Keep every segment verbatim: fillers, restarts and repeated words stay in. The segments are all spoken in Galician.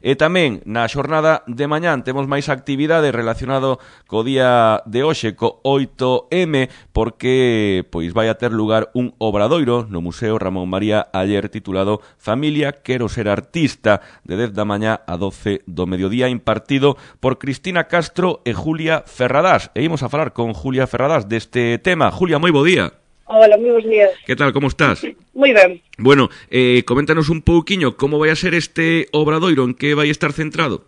E tamén na xornada de mañán temos máis actividade relacionado co día de hoxe, co oito eme, porque pois vai a ter lugar un obradoiro no Museo Ramón María Aller titulado Familia, quero ser artista, de dez da mañá a doce do mediodía, impartido por Cristina Castro e Julia Ferradás. E imos a falar con Julia Ferradás deste tema. Julia, moi bo día. Hola, moi bons días. Que tal, como estás? Moi ben. Bueno, eh, coméntanos un pouquiño como vai a ser este obradoiro, en que vai estar centrado?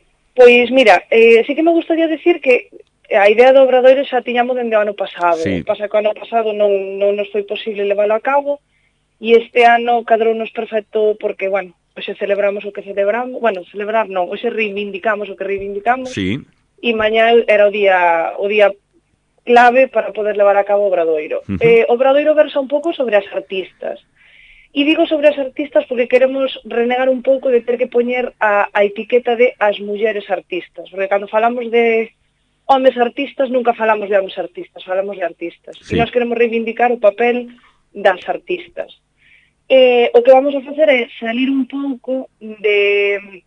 Pois mira, eh, sí que me gustaría decir que a idea do obradoiro xa tiñamos dende o ano pasado. Sí. Pasa que o ano pasado non, non nos foi posible leválo a cabo e este ano cadrounos perfecto porque, bueno, hoxe celebramos o que celebramos, bueno, celebrar non, hoxe reivindicamos o que reivindicamos. Sí. E mañá era o día o día clave para poder levar a cabo o obradoiro. Uh -huh. Eh, o obradoiro versa un pouco sobre as artistas. E digo sobre as artistas porque queremos renegar un pouco de ter que poñer a, a etiqueta de as mulleres artistas. Porque cando falamos de homes artistas, nunca falamos de homes artistas, falamos de artistas. Sí. E nós queremos reivindicar o papel das artistas. Eh, o que vamos a facer é salir un pouco de,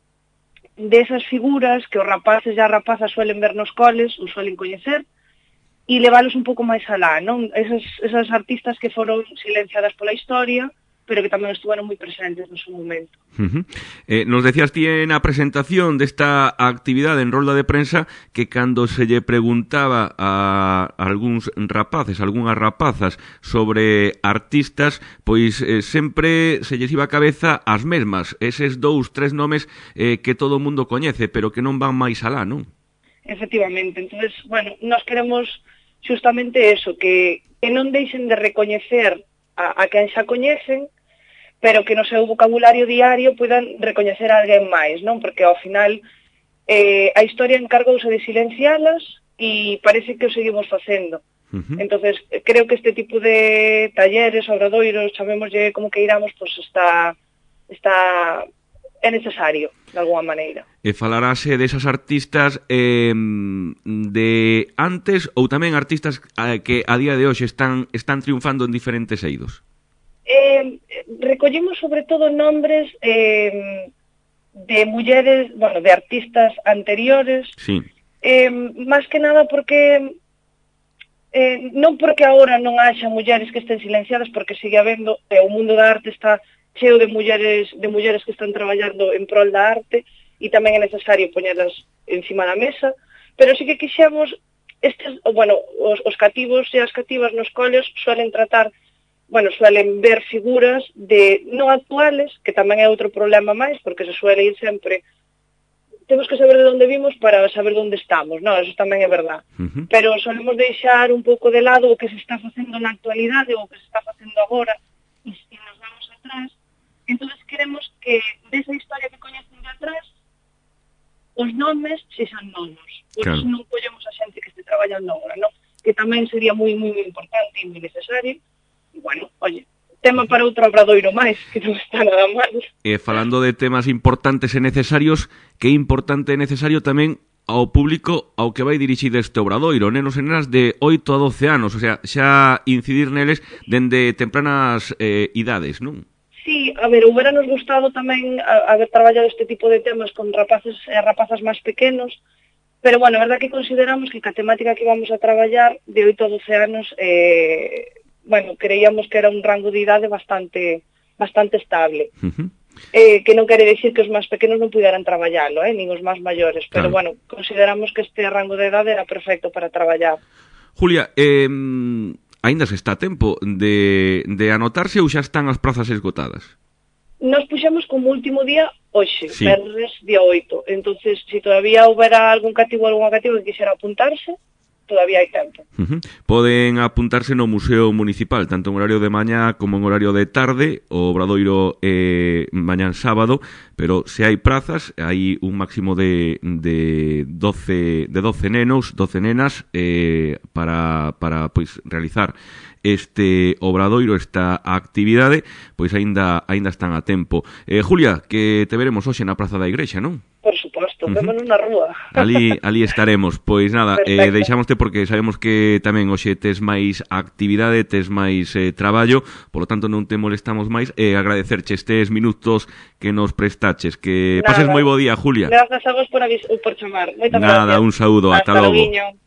de esas figuras que os rapaces e as rapazas suelen ver nos coles, ou suelen coñecer, e leválos un pouco máis alá, non? Esas, esas artistas que foron silenciadas pola historia, pero que tamén estuveron moi presentes no seu momento. Uh -huh. eh, nos decías ti na presentación desta actividade en rolda de prensa que cando se lle preguntaba a algúns rapaces, algunhas rapazas sobre artistas, pois eh, sempre se lles iba a cabeza as mesmas, eses dous, tres nomes eh, que todo o mundo coñece, pero que non van máis alá, non? Efectivamente, entonces, bueno, nós queremos justamente eso, que, que non deixen de recoñecer a, a quen xa coñecen, pero que no seu vocabulario diario puedan recoñecer a alguén máis, non? Porque ao final eh, a historia encargouse de silencialas e parece que o seguimos facendo. Uh -huh. Entonces, creo que este tipo de talleres, obradoiros, chamémoslle como que iramos, pues está, está é necesario, de alguma maneira. E falarase desas artistas eh, de antes ou tamén artistas eh, que a día de hoxe están, están triunfando en diferentes eidos? Eh, recollimos sobre todo nombres eh, de mulleres, bueno, de artistas anteriores, sí. eh, máis que nada porque eh, non porque agora non haxa mulleres que estén silenciadas, porque sigue habendo, eh, o mundo da arte está cheo de mulleres de mulleres que están traballando en prol da arte e tamén é necesario poñelas encima da mesa, pero sí que quixemos estes, bueno, os, os cativos e as cativas nos coles suelen tratar, bueno, suelen ver figuras de non actuales, que tamén é outro problema máis, porque se suele ir sempre temos que saber de onde vimos para saber de onde estamos, non? Eso tamén é verdad. Uh -huh. Pero solemos deixar un pouco de lado o que se está facendo na actualidade ou o que se está facendo agora e se nos vamos atrás. Entonces queremos que desa historia que coñecen de atrás os nomes sexan nonos. Por claro. Iso non collemos a xente que este traballando agora, non? Que tamén sería moi, moi importante e moi necesario. E, bueno, oye, tema para outro obradoiro máis, que non está nada mal. E falando de temas importantes e necesarios, que importante e necesario tamén ao público ao que vai dirixir este obradoiro, nenos e nenas de oito a doce anos, o sea, xa incidir neles dende tempranas eh, idades, non? Sí, a ver, houbera nos gustado tamén haber traballado este tipo de temas con rapaces e rapazas máis pequenos, pero, bueno, a verdad que consideramos que a temática que vamos a traballar de oito a doce anos, eh, bueno, creíamos que era un rango de idade bastante bastante estable. Uh -huh. eh, que non quere dicir que os máis pequenos non puderan traballalo, eh, nin os máis maiores, pero, claro. Bueno, consideramos que este rango de idade era perfecto para traballar. Julia, eh... aínda se está a tempo de, de anotarse ou xa están as prazas esgotadas? Nos puxemos como último día hoxe, sí. Venres día oito. Entonces, se si todavía houbera algún cativo ou algún cativo que quixera apuntarse, todavía hai tempo. Uh -huh. Poden apuntarse no Museo Municipal, tanto en horario de mañá como en horario de tarde, o obradoiro eh, mañán sábado, pero se hai prazas, hai un máximo de, de, doce, de doce nenos, doce nenas, eh, para, para pois, realizar este obradoiro, esta actividade, pois aínda aínda están a tempo. Eh, Julia, que te veremos hoxe na Praza da Igrexa, non? Por suposto. Vémonos na rúa. Ali, ali estaremos. Pois nada, eh, deixámoste porque sabemos que tamén hoxe tes máis actividade, tes máis eh, traballo, polo tanto non te molestamos máis, e eh, agradecerche estes minutos que nos prestaches. Que nada, pases moi bo día, Julia. Grazas a vos por, avis por chamar. Moitas nada, gracias. Un saúdo, ata, ata logo. Loguiño.